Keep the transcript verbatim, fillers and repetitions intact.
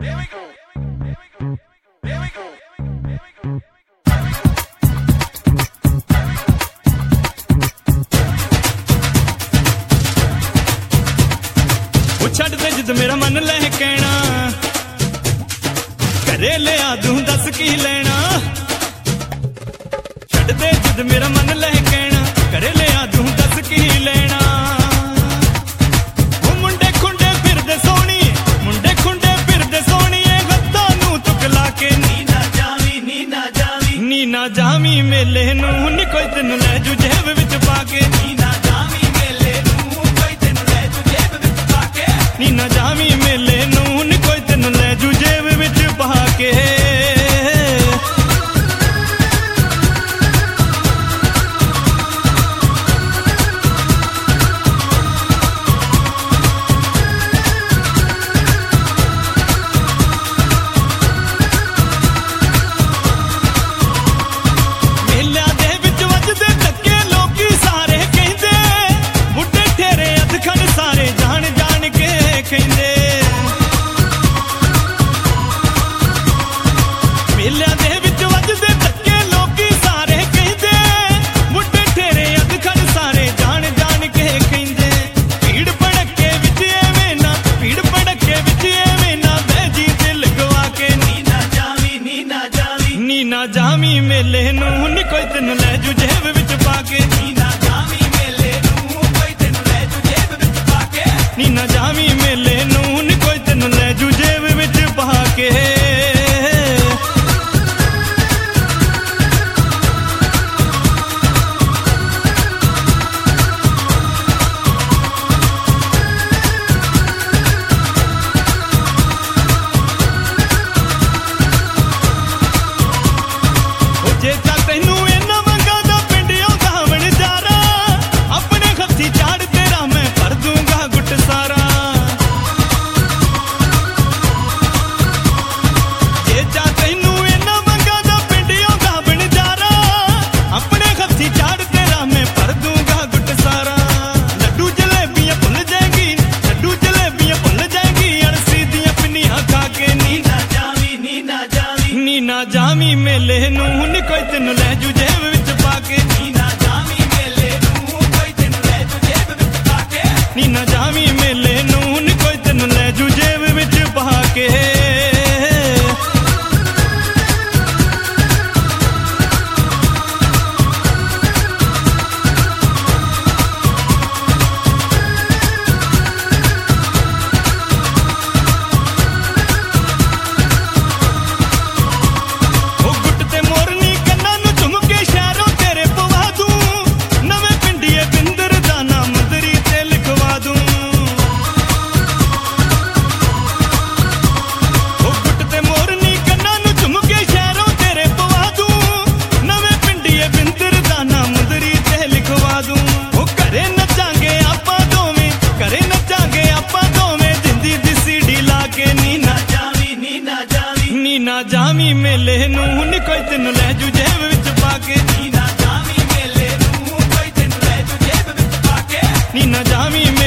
छड़ दे जिद मेरा मन ले कहना घरे लिया दूं दस की लेना छड़ दे जिद मेरा मन ले कहना घरे लिया दूं दस की लेना वो मुंडे खुंडे फिरदे सोनी मुंडे खुंडे फिरदे सोनी गत्ता नू तुकला के नी ना जावी नी ना जावी नी ना जावी मेले नू नी कोई तेनू ले जू जेब विच पाके नी ना जावी मेले नू कोई तेनू ले जू जेब विच पाके नी ना जावी मेले नू नी कोई तेनू ले जू जेब विच पाके ना जावी मेले नू नी कोई तेनू ले जू जेब विच पाके नी ना जावी मेले नू कोई तेनू ले जू जेब विच पाके नी ना जावी मेले नू नी कोई तेनू ले जू जेब विच पाके ना जावी मेले नू नी कोई तेनू ले जू जेब विच पाके नी ना जावी मेले नू कोई तेनू ले जू जेब विच पाके नी ना जावी मेले नू नी कोई तेनू ले जू जेब विच पाके ना जावी मेले नू नी कोई तेनू ले जू जेब विच पाके नी ना जावी मेले नू कोई तेनू ले जू जेब विच पाके नी ना जावी